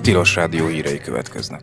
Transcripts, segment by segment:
Tilos Rádió hírei következnek.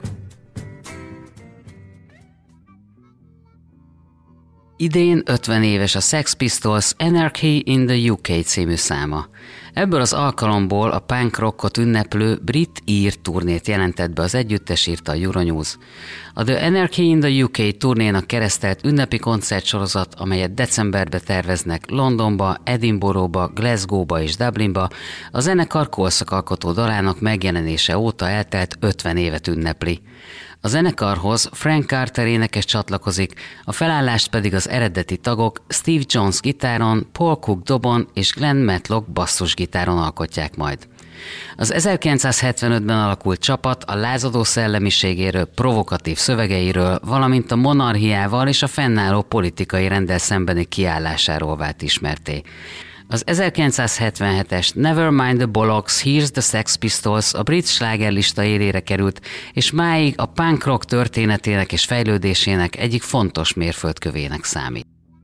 Idén 50 éves a Sex Pistols Anarchy in the UK című száma. Ebből az alkalomból a punk rockot ünneplő brit-ír turnét jelentett be az együttes, írta a Euronews. A The Anarchy in the UK turnénak keresztelt ünnepi koncertsorozat, amelyet decemberbe terveznek Londonba, Edinburghba, Glasgowba és Dublinba, a zenekar korszakalkotó dalának megjelenése óta eltelt 50 évet ünnepli. A zenekarhoz Frank Carter énekes csatlakozik, a felállást pedig az eredeti tagok Steve Jones gitáron, Paul Cook dobon és Glenn Matlock basszusgitáron alkotják majd. Az 1975-ben alakult csapat a lázadó szellemiségéről, provokatív szövegeiről, valamint a monarchiával és a fennálló politikai renddel szembeni kiállásáról vált ismertté. Az 1977-es Nevermind the Bollocks, Here's the Sex Pistols a brit slágerlista élére került, és máig a punk rock történetének és fejlődésének egyik fontos mérföldkövének számít.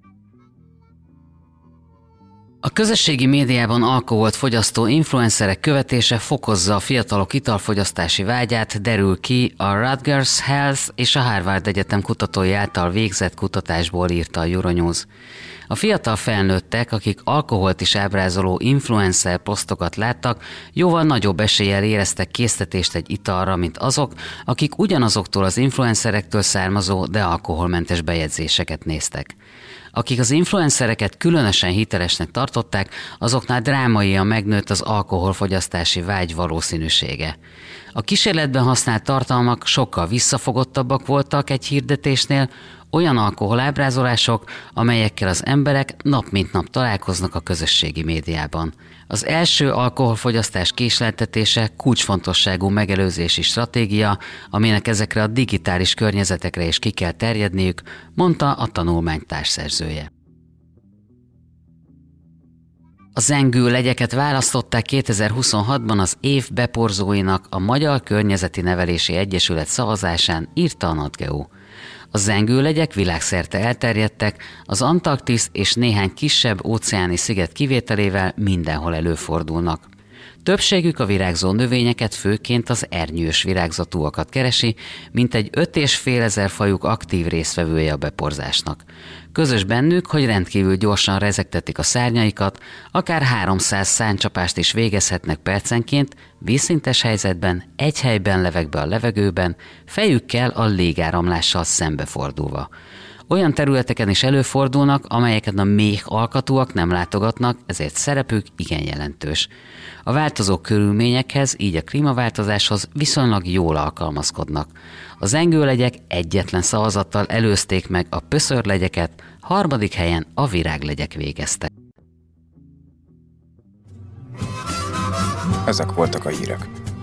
A közösségi médiában alkoholt fogyasztó influencerek követése fokozza a fiatalok italfogyasztási vágyát, derül ki a Rutgers Health és a Harvard Egyetem kutatói által végzett kutatásból, írta a Euronews. A fiatal felnőttek, akik alkoholt is ábrázoló influencer posztokat láttak, jóval nagyobb eséllyel éreztek késztetést egy italra, mint azok, akik ugyanazoktól az influencerektől származó, de alkoholmentes bejegyzéseket néztek. Akik az influencereket különösen hitelesnek tartották, azoknál drámaian megnőtt az alkoholfogyasztási vágy valószínűsége. A kísérletben használt tartalmak sokkal visszafogottabbak voltak egy hirdetésnél, olyan alkoholábrázolások, amelyekkel az emberek nap mint nap találkoznak a közösségi médiában. Az első alkoholfogyasztás késleltetése kulcsfontosságú megelőzési stratégia, aminek ezekre a digitális környezetekre is ki kell terjedniük, mondta a tanulmány társszerzője. A zengő legyeket választották 2026-ban az év beporzóinak a Magyar Környezeti Nevelési Egyesület szavazásán, írta a NatGeo. A zengőlegyek világszerte elterjedtek, az Antarktisz és néhány kisebb óceáni sziget kivételével mindenhol előfordulnak. Többségük a virágzó növényeket, főként az ernyős virágzatúakat keresi, mintegy 5500 fajuk aktív résztvevője a beporzásnak. Közös bennük, hogy rendkívül gyorsan rezegtetik a szárnyaikat, akár 300 száncsapást is végezhetnek percenként, vízszintes helyzetben, egy helyben levegve a levegőben, fejükkel a légáramlással szembefordulva. Olyan területeken is előfordulnak, amelyeket a méh alkatúak nem látogatnak, ezért szerepük igen jelentős. A változó körülményekhez, így a klímaváltozáshoz viszonylag jól alkalmazkodnak. A zengőlegyek egyetlen szavazattal előzték meg a pöszörlegyeket, harmadik helyen a viráglegyek végeztek. Ezek voltak a hírek.